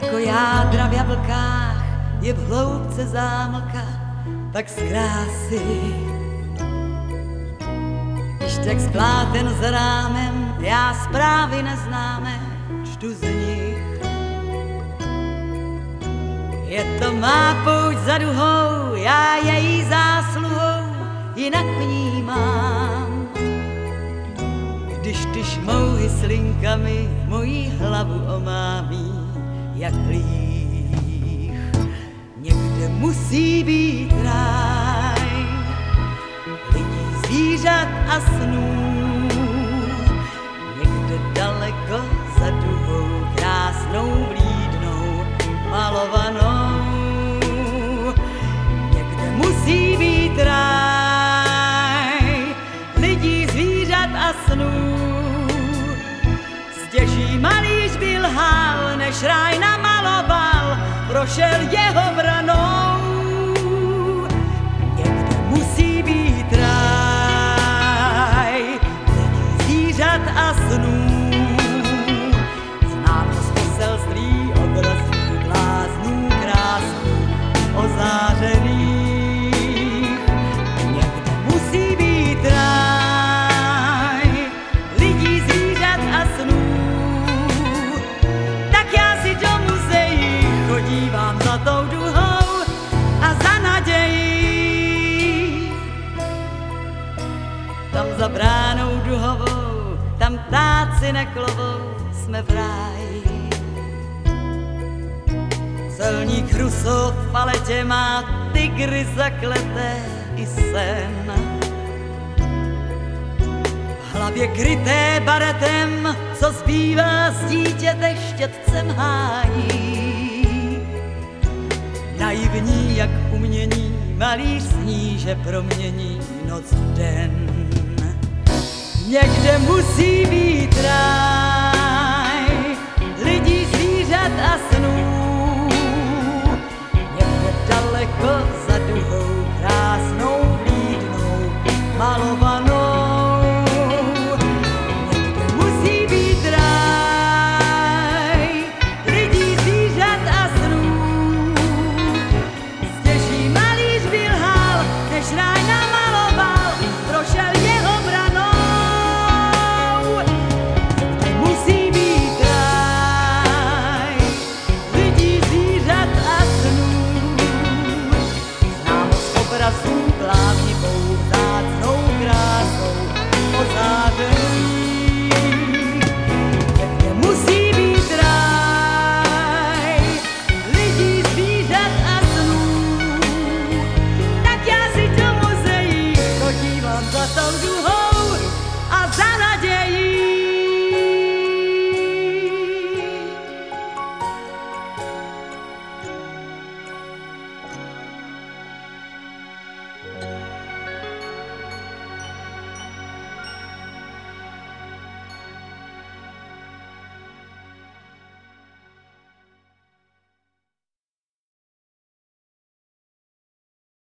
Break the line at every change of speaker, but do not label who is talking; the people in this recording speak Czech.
Jako jádra v jablkách je v hloubce zámlka, tak z krásy. Když tak spláten za rámem, já zprávy neznáme, čtu z nich. Je to má pouť za duhou, já její zásluhou jinak vnímám. Když ty šmouhy s linkami mojí hlavu omámí, jak líh. Někde musí být ráj lidí, zvířat a snů. Někde daleko za duhou, krásnou vlídnou, malovanou. Někde musí být ráj lidí, zvířat a snů. Stěží malíř by lhal, než ráj namaloval, prošel jeho branou. Někde musí být ráj lidí, zvířat a snů. Znám z poselství odrazů bláznů krásných ozářených. Někde musí být ráj lidí, zvířat a snů. Tak já si do muzeí chodívám za tou duhou a za nadějí. Tam za bránou duhovou, tam ptáci neklovou, jsme v ráji. Celník Rousseau v paletě má tygry zakleté i sen. V hlavě kryté baretem, co zbývá z dítěte štětcem hájí. Naivní jak umění, malíř sní, že promění noc v den. Někde musí být